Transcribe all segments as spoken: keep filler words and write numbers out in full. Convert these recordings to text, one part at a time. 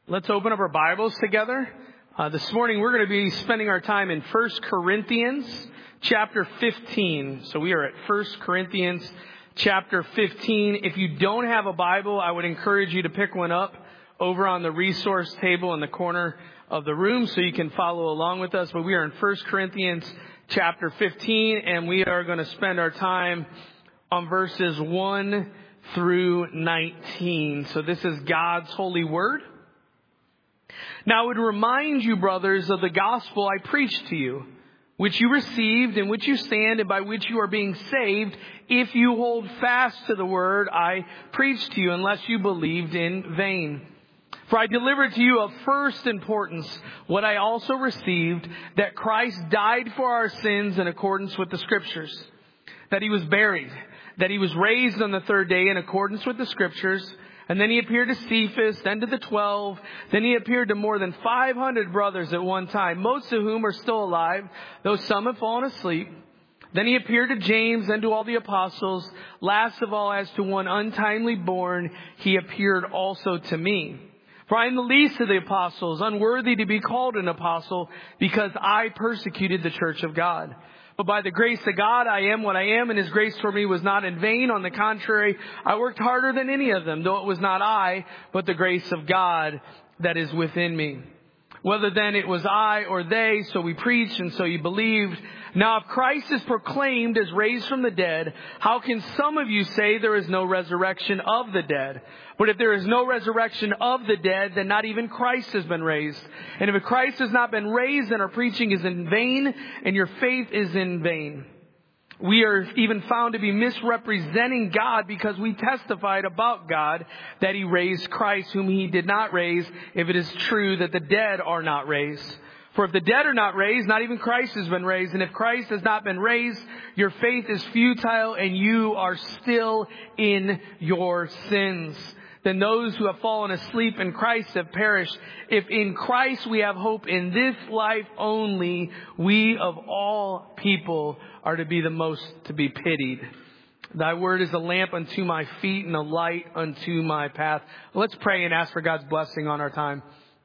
Let's open up our Bibles together. Uh, this morning we're going to be spending our time in First Corinthians chapter fifteen. So we are at First Corinthians chapter fifteen. If you don't have a Bible, I would encourage you to pick one up over on the resource table in the corner of the room so you can follow along with us. But we are in First Corinthians chapter fifteen, and we are going to spend our time on verses one through nineteen. So this is God's holy word. Now I would remind you, brothers, of the gospel I preached to you, which you received, in which you stand, and by which you are being saved, if you hold fast to the word I preached to you, unless you believed in vain. For I delivered to you of first importance what I also received, that Christ died for our sins in accordance with the Scriptures, that he was buried, that he was raised on the third day in accordance with the Scriptures, and then he appeared to Cephas, then to the twelve. Then he appeared to more than five hundred brothers at one time, most of whom are still alive, though some have fallen asleep. Then he appeared to James, then to all the apostles. Last of all, as to one untimely born, he appeared also to me. For I am the least of the apostles, unworthy to be called an apostle, because I persecuted the church of God. But by the grace of God, I am what I am, and his grace for me was not in vain. On the contrary, I worked harder than any of them, though it was not I, but the grace of God that is within me. Whether then it was I or they, so we preached, and so you believed. Now if Christ is proclaimed as raised from the dead, how can some of you say there is no resurrection of the dead? But if there is no resurrection of the dead, then not even Christ has been raised. And if Christ has not been raised, then our preaching is in vain, and your faith is in vain. We are even found to be misrepresenting God, because we testified about God that he raised Christ, whom he did not raise, if it is true that the dead are not raised. For if the dead are not raised, not even Christ has been raised. And if Christ has not been raised, your faith is futile, and you are still in your sins. Then those who have fallen asleep in Christ have perished. If in Christ we have hope in this life only, we of all people are to be the most to be pitied. Thy word is a lamp unto my feet and a light unto my path. Let's pray and ask for God's blessing on our time.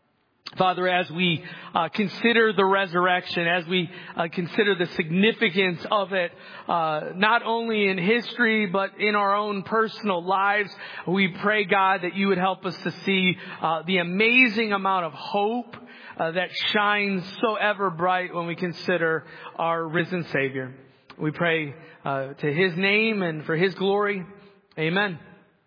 Father, as we uh, consider the resurrection, as we uh, consider the significance of it, uh, not only in history, but in our own personal lives, we pray, God, that you would help us to see uh, the amazing amount of hope uh, that shines so ever bright when we consider our risen Savior. We pray uh, to his name and for his glory. Amen.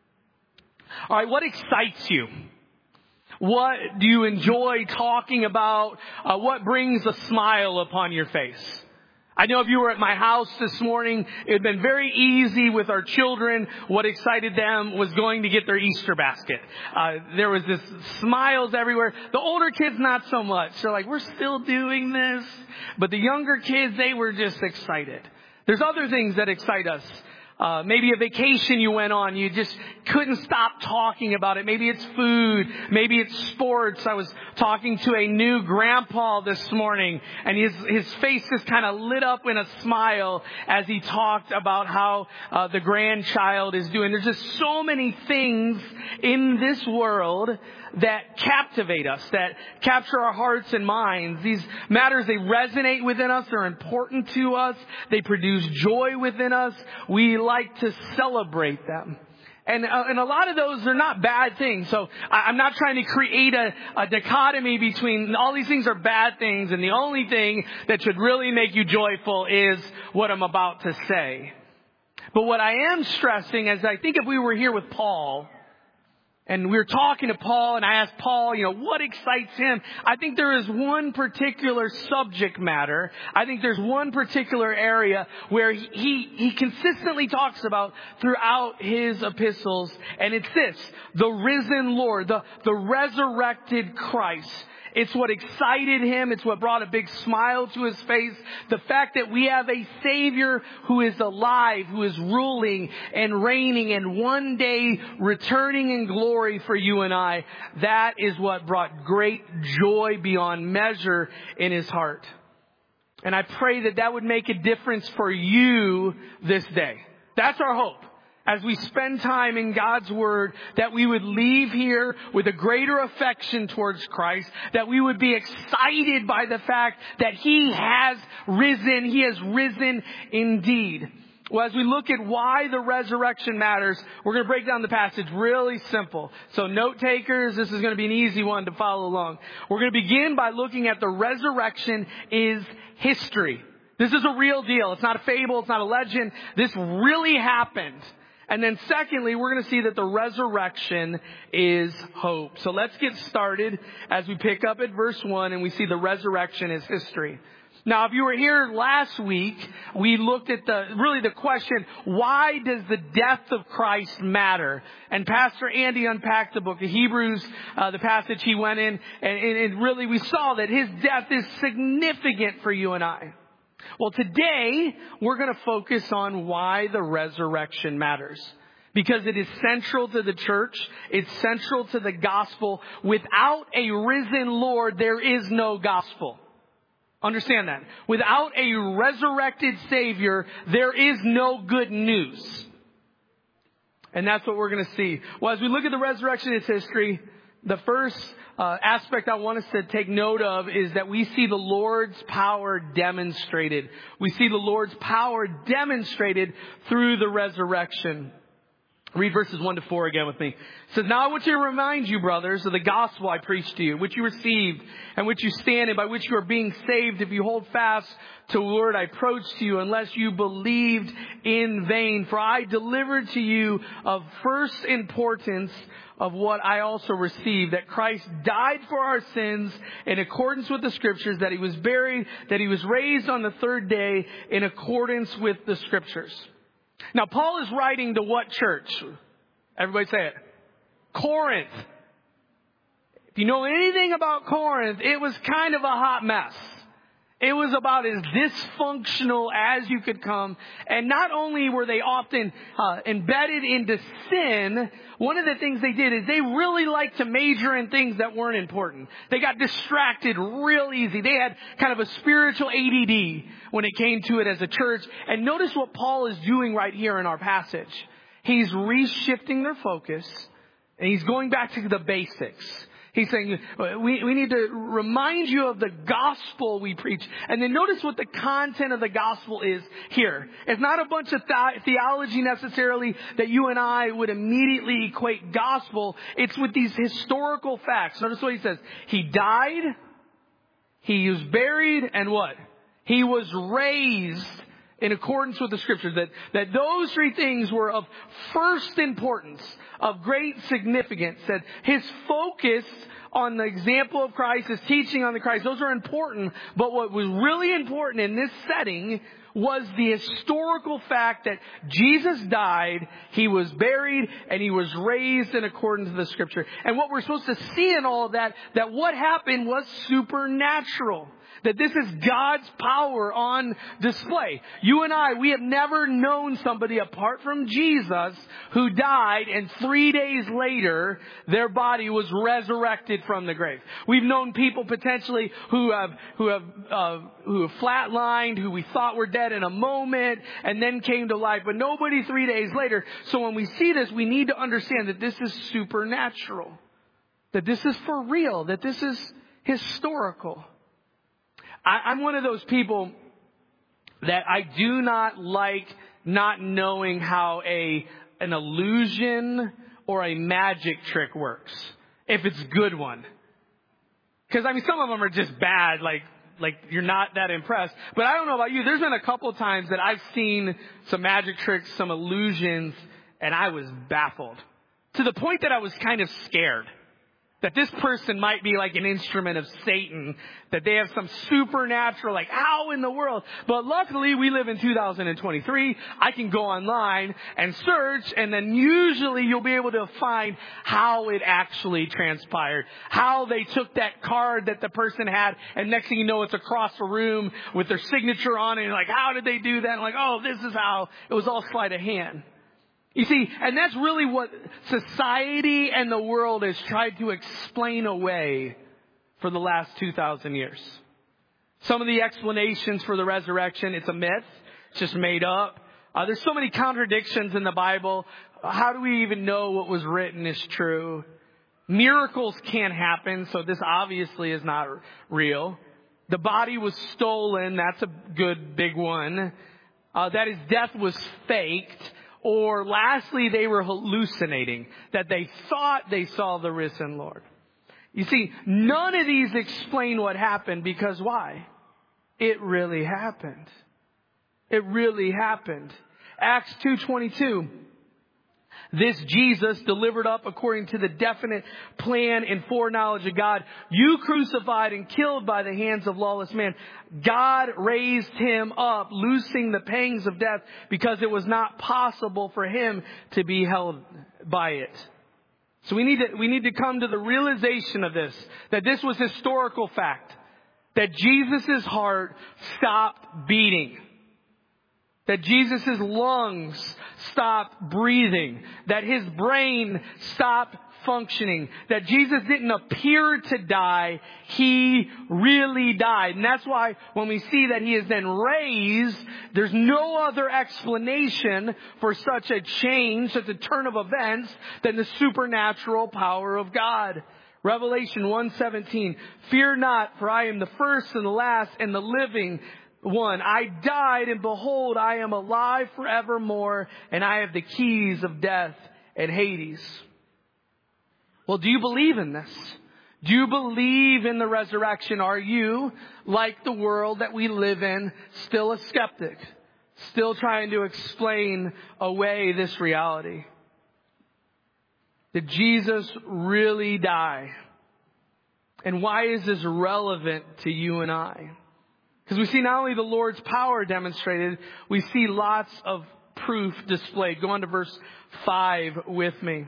All right, what excites you? What do you enjoy talking about? Uh, what brings a smile upon your face? I know if you were at my house this morning, it had been very easy with our children. What excited them was going to get their Easter basket. Uh, there was this smiles everywhere. The older kids, not so much. They're like, we're still doing this. But the younger kids, they were just excited. There's other things that excite us. Uh, maybe a vacation you went on, you just couldn't stop talking about it. Maybe it's food. Maybe it's sports. I was talking to a new grandpa this morning, and his, his face just kind of lit up in a smile as he talked about how uh, the grandchild is doing. There's just so many things in this world that captivate us, that capture our hearts and minds. These matters, they resonate within us. They're important to us. They produce joy within us. We like to celebrate them. And, uh, and a lot of those are not bad things. So I, I'm not trying to create a, a dichotomy between all these things are bad things, and the only thing that should really make you joyful is what I'm about to say. But what I am stressing is, I think if we were here with Paul, and we were talking to Paul, and I asked Paul, you know, what excites him? I think there is one particular subject matter. I think there's one particular area where he, he, he consistently talks about throughout his epistles. And it's this, the risen Lord, the, the resurrected Christ. It's what excited him. It's what brought a big smile to his face. The fact that we have a Savior who is alive, who is ruling and reigning, and one day returning in glory for you and I. That is what brought great joy beyond measure in his heart. And I pray that that would make a difference for you this day. That's our hope. as we spend time in God's Word, that we would leave here with a greater affection towards Christ, that we would be excited by the fact that He has risen. He has risen indeed. Well, as we look at why the resurrection matters, we're going to break down the passage really simple. So note takers, this is going to be an easy one to follow along. We're going to begin by looking at the resurrection is history. This is a real deal. It's not a fable. It's not a legend. This really happened. And then secondly, we're going to see that the resurrection is hope. So let's get started as we pick up at verse one and we see the resurrection is history. Now, if you were here last week, we looked at the, really the question, why does the death of Christ matter? And Pastor Andy unpacked the book of Hebrews, uh, the passage he went in, and, and, and really we saw that his death is significant for you and I. Well, today, we're going to focus on why the resurrection matters. Because it is central to the church. It's central to the gospel. Without a risen Lord, there is no gospel. Understand that. Without a resurrected Savior, there is no good news. And that's what we're going to see. Well, as we look at the resurrection as history, the first uh, aspect I want us to take note of is that we see the Lord's power demonstrated. We see the Lord's power demonstrated through the resurrection. Read verses one to four again with me. It says, now I want to remind you, brothers, of the gospel I preached to you, which you received, and which you stand in, by which you are being saved, if you hold fast to the word I approached to you, unless you believed in vain. For I delivered to you of first importance of what I also received, that Christ died for our sins in accordance with the Scriptures, that He was buried, that He was raised on the third day in accordance with the Scriptures. Now, Paul is writing to what church? Everybody say it. Corinth. If you know anything about Corinth, it was kind of a hot mess. It was about as dysfunctional as you could come. And not only were they often uh, embedded into sin, one of the things they did is they really liked to major in things that weren't important. They got distracted real easy. They had kind of a spiritual A D D when it came to it as a church. And notice what Paul is doing right here in our passage. He's reshifting their focus, and he's going back to the basics. He's saying, we, we need to remind you of the gospel we preach. And then notice what the content of the gospel is here. It's not a bunch of th- theology necessarily that you and I would immediately equate gospel. It's with these historical facts. Notice what he says. He died, he was buried, and what? He was raised in accordance with the Scriptures. That, that those three things were of first importance, of great significance. That his focus on the example of Christ, his teaching on the Christ, those are important. But what was really important in this setting was the historical fact that Jesus died, He was buried, and He was raised in accordance to the Scripture. And what we're supposed to see in all of that, that what happened was supernatural. That this is God's power on display. You and I, we have never known somebody apart from Jesus who died and three days later their body was resurrected from the grave. We've known people potentially who have who have uh, who have flatlined, who we thought were dead in a moment and then came to life, but nobody three days later. So when we see this, we need to understand that this is supernatural. That this is for real. That this is historical. I'm one of those people that I do not like not knowing how a an illusion or a magic trick works, if it's a good one. Because, I mean, some of them are just bad, like like you're not that impressed. But I don't know about you. There's been a couple of times that I've seen some magic tricks, some illusions, and I was baffled. To the point that I was kind of scared. That this person might be like an instrument of Satan. That they have some supernatural, like, how in the world? But luckily, we live in two thousand twenty-three. I can go online and search, and then usually you'll be able to find how it actually transpired. How they took that card that the person had, and next thing you know, it's across the room with their signature on it. And like, how did they do that? And like, oh, this is how. It was all sleight of hand. You see, and that's really what society and the world has tried to explain away for the last two thousand years. Some of the explanations for the resurrection, it's a myth. It's just made up. Uh, there's so many contradictions in the Bible. How do we even know what was written is true? Miracles can't happen, so this obviously is not real. The body was stolen. That's a good big one. Uh, that his death was faked. Or lastly, they were hallucinating, that they thought they saw the risen Lord. You see, none of these explain what happened, because why? It really happened. It really happened. Acts two twenty-two. This Jesus, delivered up according to the definite plan and foreknowledge of God, you crucified and killed by the hands of lawless man. God raised him up, loosing the pangs of death, because it was not possible for him to be held by it. So we need to, we need to come to the realization of this, that this was historical fact, that Jesus' heart stopped beating. That Jesus' lungs stopped breathing. That his brain stopped functioning. That Jesus didn't appear to die. He really died. And that's why when we see that he is then raised, there's no other explanation for such a change, such a turn of events, than the supernatural power of God. Revelation one seventeen. Fear not, for I am the first and the last and the living one. I died, and behold, I am alive forevermore, and I have the keys of death and Hades. Well, do you believe in this? Do you believe in the resurrection? Are you, like the world that we live in, still a skeptic? Still trying to explain away this reality? Did Jesus really die? And why is this relevant to you and I? Because we see not only the Lord's power demonstrated, we see lots of proof displayed. Go on to verse five with me. It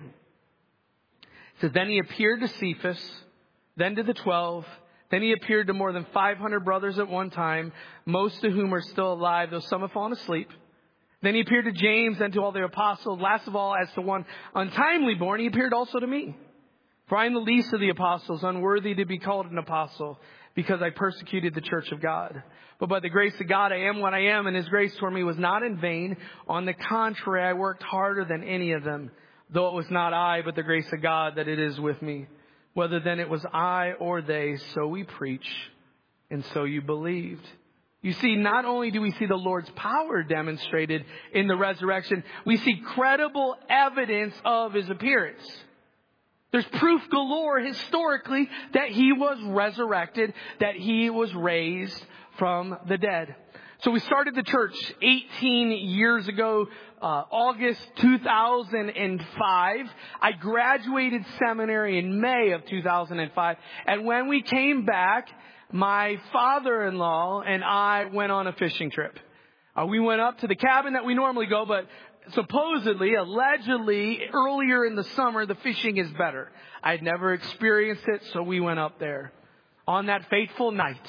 says, then he appeared to Cephas, then to the twelve. Then he appeared to more than five hundred brothers at one time, most of whom are still alive, though some have fallen asleep. Then he appeared to James and to all the apostles. Last of all, as to one untimely born, he appeared also to me. For I am the least of the apostles, unworthy to be called an apostle, because I persecuted the church of God. But by the grace of God, I am what I am, and his grace toward me was not in vain. On the contrary, I worked harder than any of them, though it was not I, but the grace of God that it is with me. Whether then it was I or they, so we preach, and so you believed. You see, not only do we see the Lord's power demonstrated in the resurrection, we see credible evidence of his appearance. There's proof galore historically that he was resurrected, that he was raised from the dead. So we started the church eighteen years ago, uh, August two thousand five. I graduated seminary in May of two thousand five. And when we came back, my father-in-law and I went on a fishing trip. Uh, we went up to the cabin that we normally go, but supposedly, allegedly, earlier in the summer, the fishing is better. I'd never experienced it, so we went up there. On that fateful night,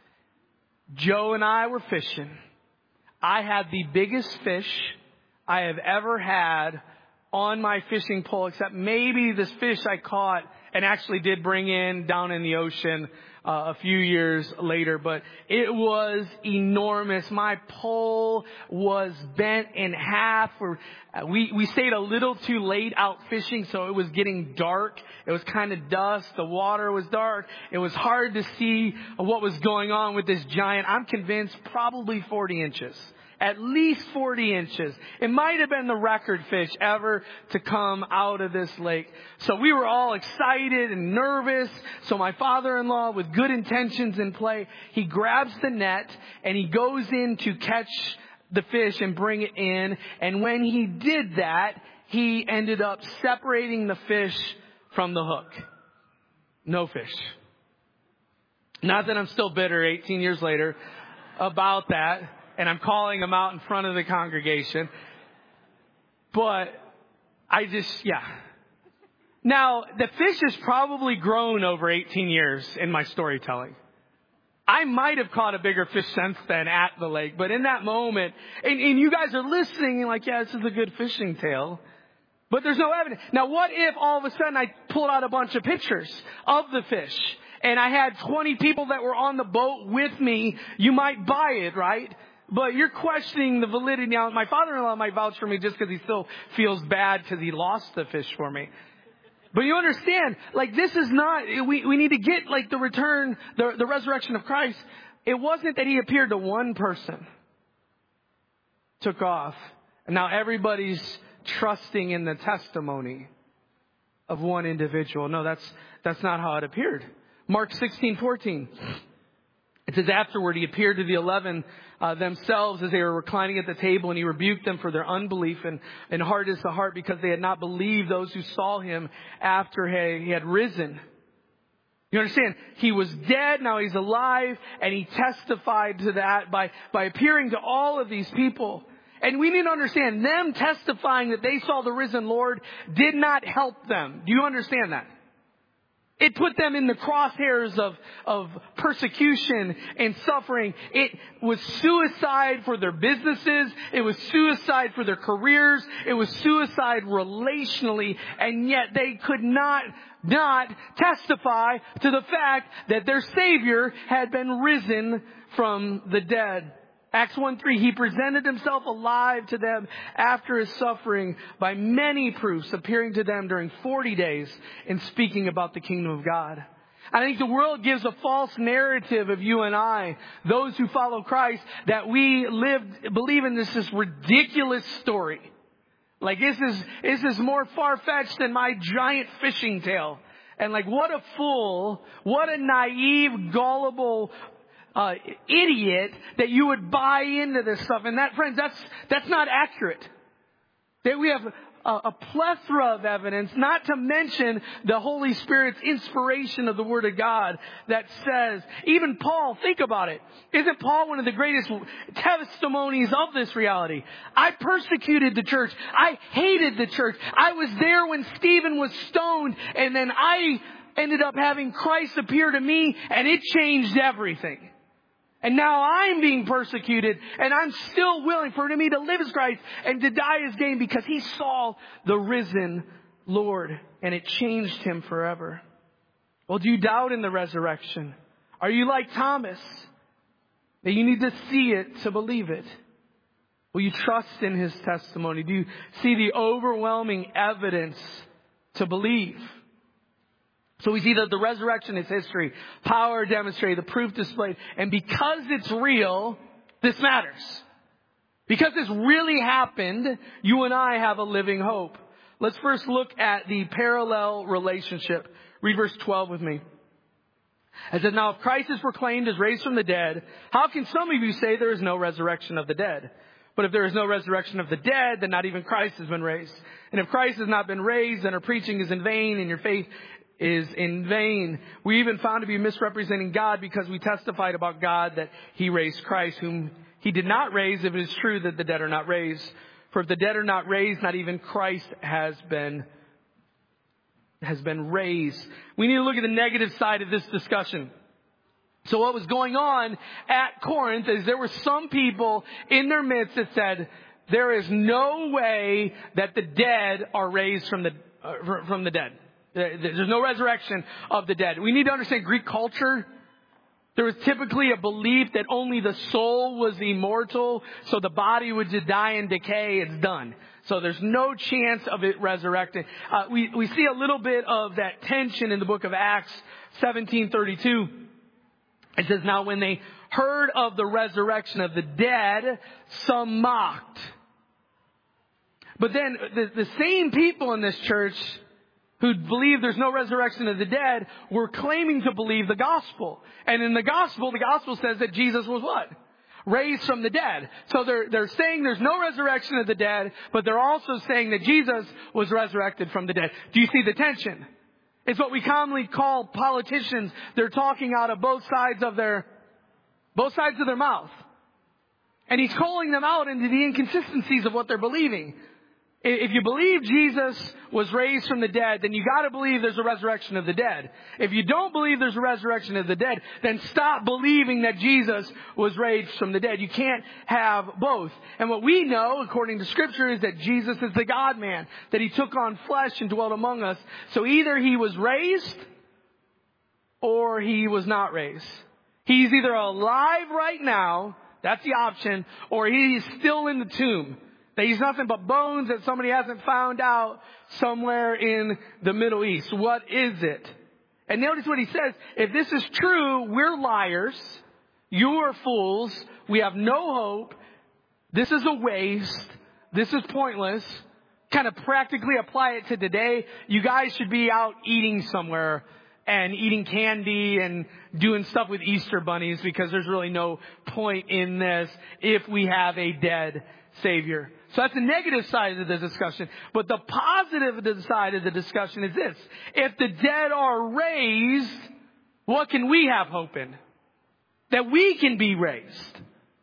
Joe and I were fishing. I had the biggest fish I have ever had on my fishing pole, except maybe this fish I caught and actually did bring in down in the ocean Uh, a few years later, but it was enormous. My pole was bent in half. Or uh, we we stayed a little too late out fishing, so it was getting dark. It was kind of dusk. The water was dark. It was hard to see what was going on with this giant. I'm convinced probably forty inches. At least forty inches. It might have been the record fish ever to come out of this lake. So we were all excited and nervous. So my father-in-law, with good intentions in play, he grabs the net and he goes in to catch the fish and bring it in. And when he did that, he ended up separating the fish from the hook. No fish. Not that I'm still bitter eighteen years later about that. And I'm calling them out in front of the congregation. But I just, yeah. Now, the fish has probably grown over eighteen years in my storytelling. I might have caught a bigger fish since then at the lake. But in that moment, and, and you guys are listening and like, yeah, this is a good fishing tale. But there's no evidence. Now, what if all of a sudden I pulled out a bunch of pictures of the fish? And I had twenty people that were on the boat with me. You might buy it, right? but you're questioning the validity. Now, my father-in-law might vouch for me just because he still feels bad because he lost the fish for me. But you understand, like, this is not, we, we need to get, like, the return, the, the resurrection of Christ. It wasn't that he appeared to one person, took off, and now everybody's trusting in the testimony of one individual. No, that's, that's not how it appeared. Mark sixteen fourteen. It says, afterward, he appeared to the eleven uh, themselves as they were reclining at the table, and he rebuked them for their unbelief and, and hardness of heart, because they had not believed those who saw him after he, he had risen. You understand? He was dead, now he's alive, and he testified to that by, by appearing to all of these people. And we need to understand, them testifying that they saw the risen Lord did not help them. Do you understand that? It put them in the crosshairs of, of persecution and suffering. It was suicide for their businesses. It was suicide for their careers. It was suicide relationally. And yet they could not, not testify to the fact that their Savior had been risen from the dead. Acts one three, he presented himself alive to them after his suffering by many proofs, appearing to them during forty days and speaking about the kingdom of God. I think the world gives a false narrative of you and I, those who follow Christ, that we live, believe in this, this ridiculous story. Like this is, this is more far-fetched than my giant fishing tail. And like, what a fool, what a naive, gullible Uh, idiot that you would buy into this stuff. And that, friends, that's, that's not accurate. That we have a, a plethora of evidence, not to mention the Holy Spirit's inspiration of the Word of God that says, even Paul, think about it. Isn't Paul one of the greatest testimonies of this reality? I persecuted the church. I hated the church. I was there when Stephen was stoned, and then I ended up having Christ appear to me, and it changed everything. And now I'm being persecuted, and I'm still willing for me to live as Christ and to die as gain, because he saw the risen Lord, and it changed him forever. Well, do you doubt in the resurrection? Are you like Thomas, that you need to see it to believe it? Will you trust in his testimony? Do you see the overwhelming evidence to believe? So we see that the resurrection is history, power demonstrated, the proof displayed. And because it's real, this matters. Because this really happened, you and I have a living hope. Let's first look at the parallel relationship. Read verse twelve with me. It says, now if Christ is proclaimed as raised from the dead, how can some of you say there is no resurrection of the dead? But if there is no resurrection of the dead, then not even Christ has been raised. And if Christ has not been raised, then our preaching is in vain, and your faith is in vain. We even found to be misrepresenting God, because we testified about God that he raised Christ, whom he did not raise, if it is true that the dead are not raised. For if the dead are not raised, not even Christ has been, has been raised. We need to look at the negative side of this discussion. So what was going on at Corinth is there were some people in their midst that said, there is no way that the dead are raised from the, uh, from the dead. There's no resurrection of the dead. We need to understand Greek culture. There was typically a belief that only the soul was immortal, so the body would just die and decay. It's done. So there's no chance of it resurrecting. Uh, we, we see a little bit of that tension in the book of Acts seventeen thirty-two. It says, now when they heard of the resurrection of the dead, some mocked. But then the, the same people in this church who believe there's no resurrection of the dead were claiming to believe the gospel. And in the gospel, the gospel says that Jesus was what? Raised from the dead. So they're, they're saying there's no resurrection of the dead, but they're also saying that Jesus was resurrected from the dead. Do you see the tension? It's what we commonly call politicians. They're talking out of both sides of their, both sides of their mouth. And he's calling them out into the inconsistencies of what they're believing. If you believe Jesus was raised from the dead, then you got to believe there's a resurrection of the dead. If you don't believe there's a resurrection of the dead, then stop believing that Jesus was raised from the dead. You can't have both. And what we know, according to Scripture, is that Jesus is the God-man, that he took on flesh and dwelt among us. So either he was raised or he was not raised. He's either alive right now That's the option. Or he's still in the tomb. That he's nothing but bones that somebody hasn't found out somewhere in the Middle East. What is it? And notice what he says. If this is true, we're liars. You are fools. We have no hope. This is a waste. This is pointless. Kind of practically apply it to today. You guys should be out eating somewhere and eating candy and doing stuff with Easter bunnies, because there's really no point in this if we have a dead Savior. So that's the negative side of the discussion. But the positive side of the discussion is this. If the dead are raised, what can we have hope in? That we can be raised.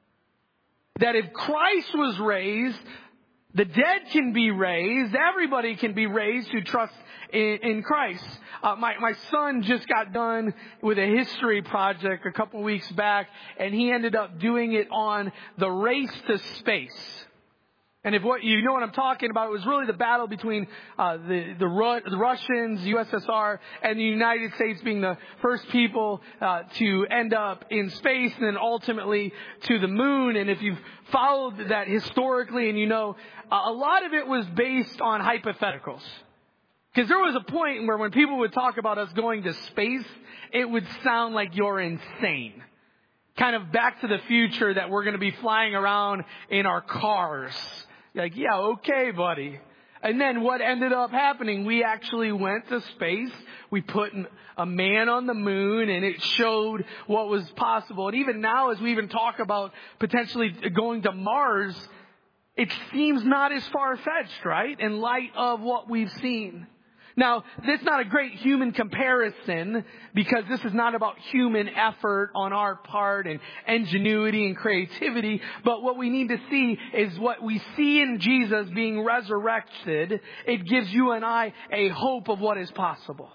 That if Christ was raised, the dead can be raised. Everybody can be raised who trusts in, in Christ. Uh, my, my son just got done with a history project a couple weeks back, and he ended up doing it on the race to space. And if what you know what I'm talking about, it was really the battle between uh, the the, Ru- the Russians, U S S R, and the United States being the first people uh, to end up in space, and then ultimately to the moon. And if you've followed that historically, and you know, uh, a lot of it was based on hypotheticals. Because there was a point where when people would talk about us going to space, it would sound like you're insane. Kind of Back to the Future, that we're going to be flying around in our cars. Like, yeah, okay, buddy. And then what ended up happening, we actually went to space. We put a man on the moon, and it showed what was possible. And even now, as we even talk about potentially going to Mars, it seems not as far-fetched, right? In light of what we've seen. Now, this is not a great human comparison, because this is not about human effort on our part and ingenuity and creativity. But what we need to see is what we see in Jesus being resurrected. It gives you and I a hope of what is possible.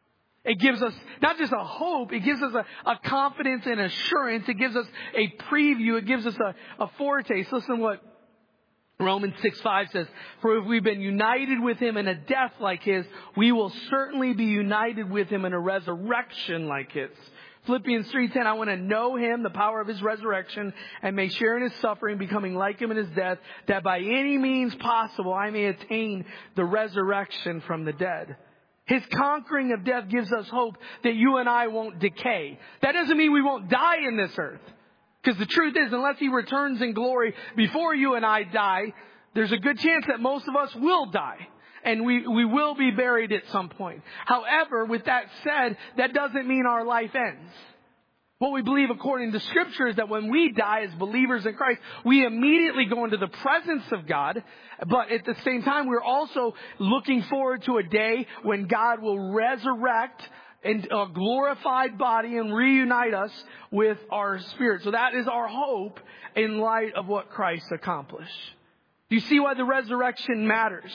It gives us not just a hope, it gives us a, a confidence and assurance. It gives us a preview. It gives us a, a foretaste. Listen to what Romans six five says, for if we've been united with him in a death like his, we will certainly be united with him in a resurrection like his. Philippians three ten, I want to know him, the power of his resurrection, and may share in his suffering, becoming like him in his death, that by any means possible I may attain the resurrection from the dead. His conquering of death gives us hope that you and I won't decay. That doesn't mean we won't die in this earth. Because the truth is, unless he returns in glory before you and I die, there's a good chance that most of us will die. And we, we will be buried at some point. However, with that said, that doesn't mean our life ends. What we believe according to Scripture is that when we die as believers in Christ, we immediately go into the presence of God. But at the same time, we're also looking forward to a day when God will resurrect in a glorified body and reunite us with our spirit. So that is our hope in light of what Christ accomplished. Do you see why the resurrection matters?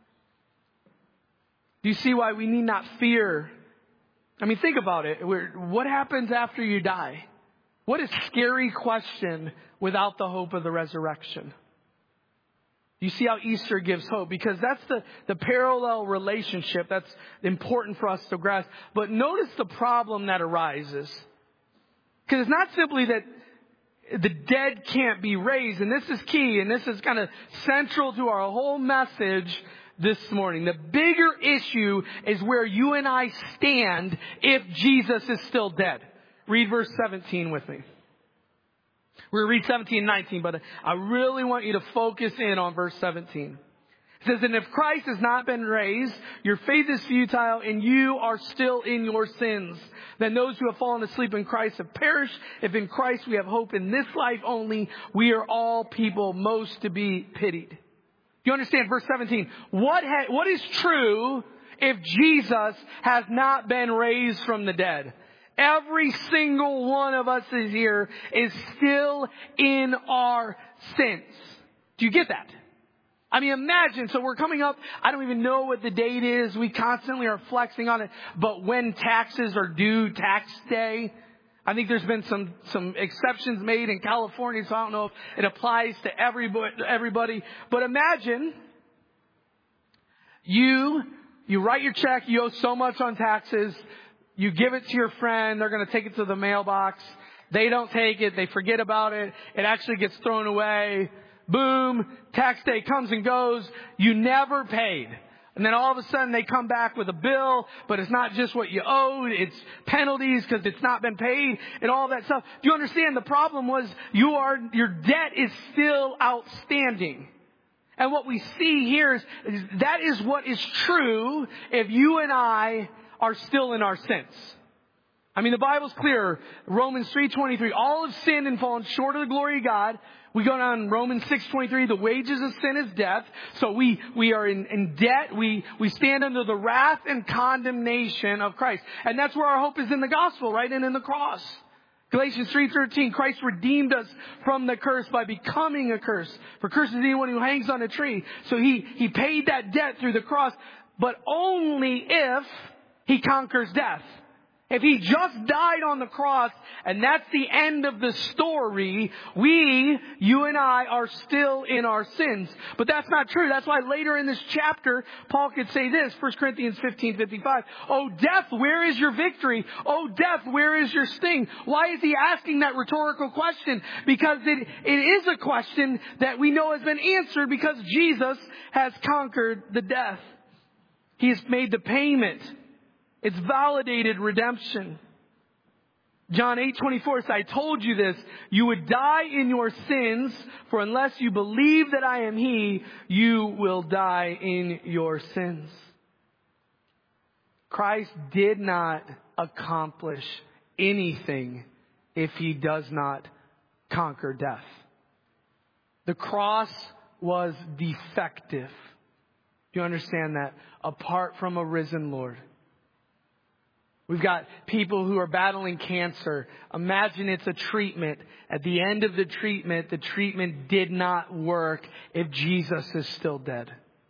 Do you see why we need not fear? I mean, think about it. What happens after you die? What a scary question without the hope of the resurrection. You see how Easter gives hope, because that's the, the parallel relationship that's important for us to grasp. But notice the problem that arises. Because it's not simply that the dead can't be raised. And this is key. And this is kind of central to our whole message this morning. The bigger issue is where you and I stand if Jesus is still dead. Read verse seventeen with me. We're going to read seventeen and nineteen, but I really want you to focus in on verse seventeen. It says, and if Christ has not been raised, your faith is futile and you are still in your sins. Then those who have fallen asleep in Christ have perished. If in Christ we have hope in this life only, we are all people most to be pitied. You understand verse seventeen? What ha- what is true if Jesus has not been raised from the dead? Every single one of us is here is still in our sins. Do you get that? I mean, imagine, so we're coming up, I don't even know what the date is. We constantly are flexing on it. But when taxes are due, tax day, I think there's been some, some exceptions made in California, so I don't know if it applies to everybody, everybody. But imagine you, you write your check, you owe so much on taxes. You give it to your friend. They're going to take it to the mailbox. They don't take it. They forget about it. It actually gets thrown away. Boom. Tax day comes and goes. You never paid. And then all of a sudden they come back with a bill, but it's not just what you owed. It's penalties because it's not been paid and all that stuff. Do you understand? The problem was you are, your debt is still outstanding. And what we see here is, is that is what is true if you and I are still in our sins. I mean, the Bible's clear. Romans three twenty-three, all have sinned and fallen short of the glory of God. We go down Romans six twenty-three, the wages of sin is death. So we, we are in, in debt. We, we stand under the wrath and condemnation of Christ. And that's where our hope is in the gospel, right? And in the cross. Galatians three thirteen, Christ redeemed us from the curse by becoming a curse. For curse is anyone who hangs on a tree. So he, he paid that debt through the cross, but only if he conquers death. If he just died on the cross and that's the end of the story, we, you and I, are still in our sins. But that's not true. That's why later in this chapter, Paul could say this, First Corinthians fifteen fifty-five. Oh, death, where is your victory? Oh, death, where is your sting? Why is he asking that rhetorical question? Because it, it is a question that we know has been answered because Jesus has conquered the death. He has made the payment. It's validated redemption. John eight twenty-four says, I told you this, you would die in your sins, for unless you believe that I am He, you will die in your sins. Christ did not accomplish anything if He does not conquer death. The cross was defective. Do you understand that? Apart from a risen Lord. We've got people who are battling cancer. Imagine it's a treatment. At the end of the treatment, the treatment did not work if Jesus is still dead.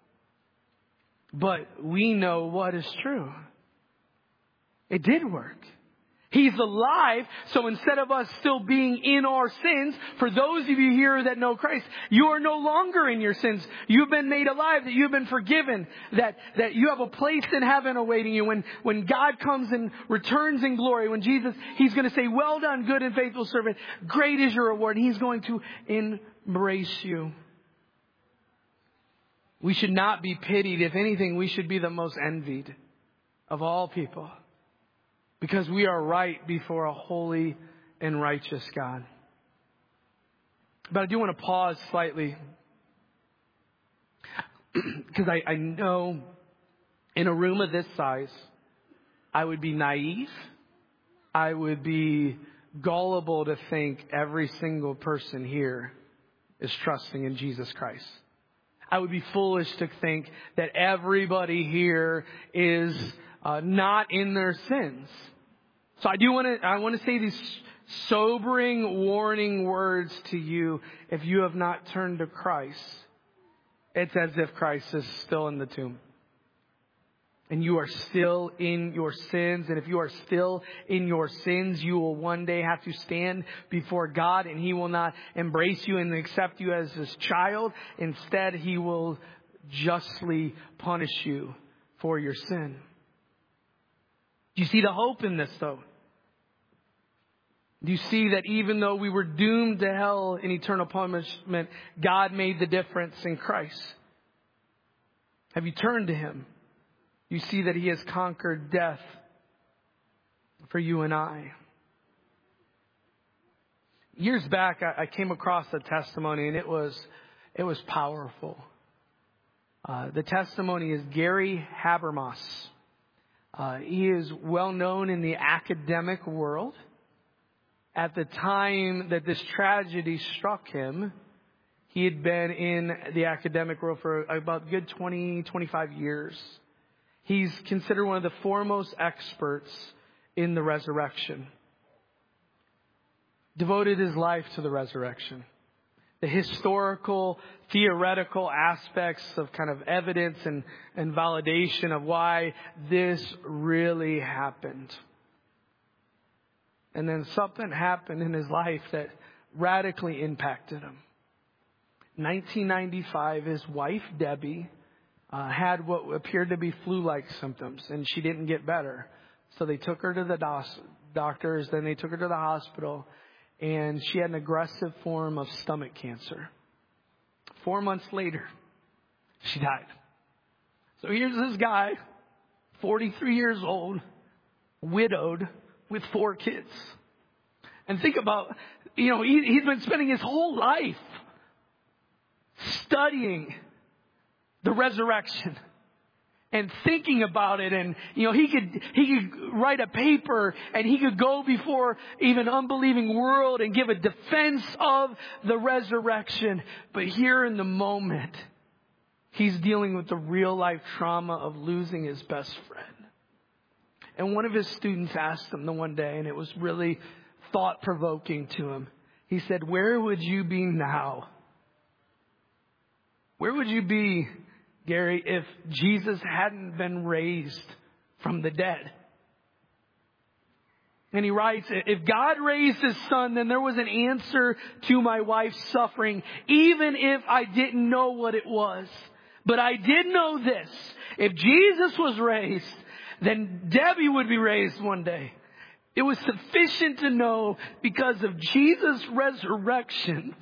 But we know what is true. It did work. He's alive, so instead of us still being in our sins, for those of you here that know Christ, you are no longer in your sins. You've been made alive, that you've been forgiven, that, that you have a place in heaven awaiting you. When, when God comes and returns in glory, when Jesus, He's going to say, well done, good and faithful servant. Great is your reward. And He's going to embrace you. We should not be pitied. If anything, we should be the most envied of all people. Because we are right before a holy and righteous God. But I do want to pause slightly. Because I, I know in a room of this size, I would be naive. I would be gullible to think every single person here is trusting in Jesus Christ. I would be foolish to think that everybody here is uh, not in their sins. So I do want to, I want to say these sobering, warning words to you. If you have not turned to Christ, it's as if Christ is still in the tomb. And you are still in your sins. And if you are still in your sins, you will one day have to stand before God. And He will not embrace you and accept you as His child. Instead, He will justly punish you for your sin. Do you see the hope in this, though? Do you see that even though we were doomed to hell and eternal punishment, God made the difference in Christ? Have you turned to Him? You see that He has conquered death for you and I. Years back, I came across a testimony, and it was it was powerful. Uh, the testimony is Gary Habermas. Uh, he is well known in the academic world. At the time that this tragedy struck him, he had been in the academic world for about a good twenty, twenty-five years. He's considered one of the foremost experts in the resurrection. Devoted his life to the resurrection. The historical, theoretical aspects of kind of evidence and, and validation of why this really happened. And then something happened in his life that radically impacted him. nineteen ninety-five, his wife, Debbie, uh, had what appeared to be flu-like symptoms, and she didn't get better. So they took her to the dos- doctors, then they took her to the hospital, and she had an aggressive form of stomach cancer. Four months later, she died. So here's this guy, forty-three years old, widowed, with four kids. And think about, you know, he, he's been spending his whole life studying the resurrection and thinking about it. And, you know, he could, he could write a paper and he could go before even unbelieving world and give a defense of the resurrection. But here in the moment, he's dealing with the real life trauma of losing his best friend. And one of his students asked him the one day, and it was really thought provoking to him. He said, "Where would you be now? Where would you be, Gary, if Jesus hadn't been raised from the dead?" And he writes, "If God raised his son, then there was an answer to my wife's suffering, even if I didn't know what it was. But I did know this. If Jesus was raised, then Debbie would be raised one day. It was sufficient to know because of Jesus' resurrection,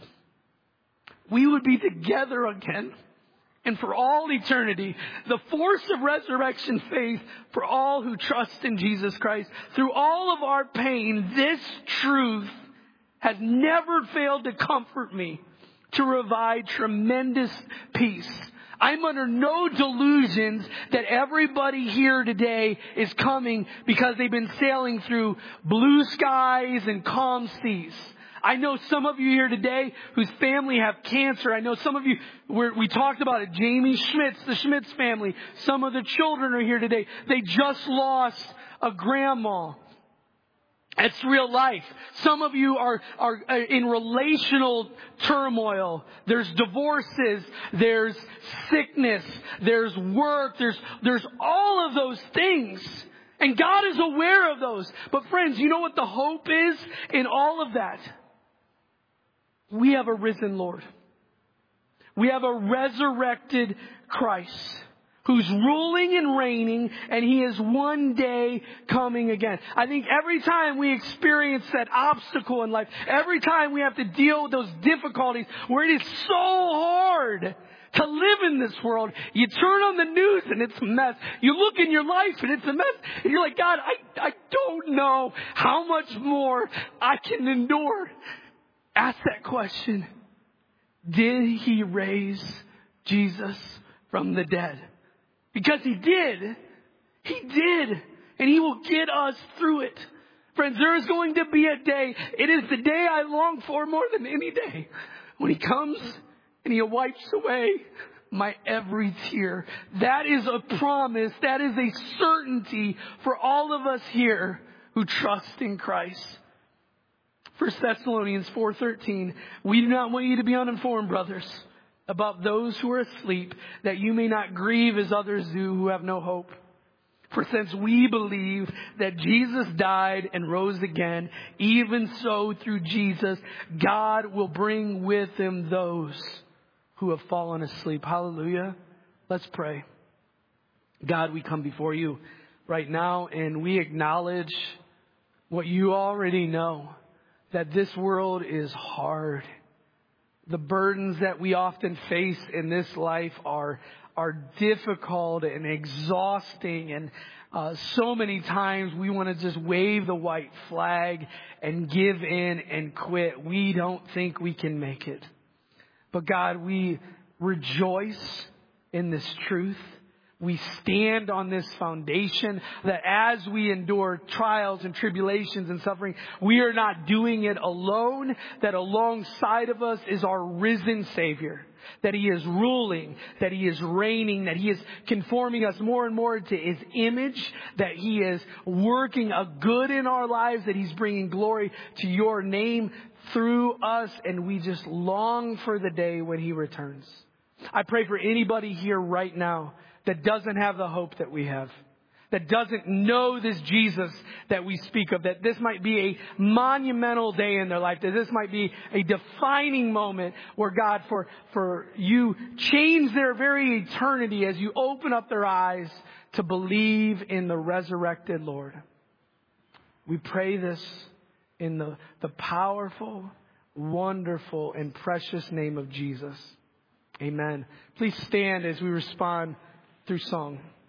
we would be together again. And for all eternity, the force of resurrection faith for all who trust in Jesus Christ. Through all of our pain, this truth has never failed to comfort me, to provide tremendous peace. I'm under no delusions that everybody here today is coming because they've been sailing through blue skies and calm seas. I know some of you here today whose family have cancer. I know some of you, we're, we talked about it, Jamie Schmitz, the Schmitz family. Some of the children are here today. They just lost a grandma. It's real life. Some of you are, are in relational turmoil. There's divorces. There's sickness. There's work. There's, there's all of those things. And God is aware of those. But friends, you know what the hope is in all of that? We have a risen Lord. We have a resurrected Christ who's ruling and reigning, and He is one day coming again. I think every time we experience that obstacle in life, every time we have to deal with those difficulties where it is so hard to live in this world, you turn on the news and it's a mess. You look in your life and it's a mess. And you're like, God, I, I don't know how much more I can endure. Ask that question. Did He raise Jesus from the dead? Because He did. He did. And He will get us through it. Friends, there is going to be a day. It is the day I long for more than any day. When He comes and He wipes away my every tear. That is a promise. That is a certainty for all of us here who trust in Christ. First Thessalonians four thirteen. We do not want you to be uninformed, brothers, about those who are asleep, that you may not grieve as others do who have no hope. For since we believe that Jesus died and rose again, even so through Jesus, God will bring with Him those who have fallen asleep. Hallelujah. Let's pray. God, we come before You right now and we acknowledge what You already know, that this world is hard. The burdens that we often face in this life are, are difficult and exhausting. And uh, so many times we want to just wave the white flag and give in and quit. We don't think we can make it. But God, we rejoice in this truth. We stand on this foundation that as we endure trials and tribulations and suffering, we are not doing it alone, that alongside of us is our risen Savior, that He is ruling, that He is reigning, that He is conforming us more and more to His image, that He is working a good in our lives, that He's bringing glory to Your name through us, and we just long for the day when He returns. I pray for anybody here right now that doesn't have the hope that we have, that doesn't know this Jesus that we speak of, that this might be a monumental day in their life, that this might be a defining moment where God, for, for You, change their very eternity as You open up their eyes to believe in the resurrected Lord. We pray this in the, the powerful, wonderful, and precious name of Jesus. Amen. Please stand as we respond through song.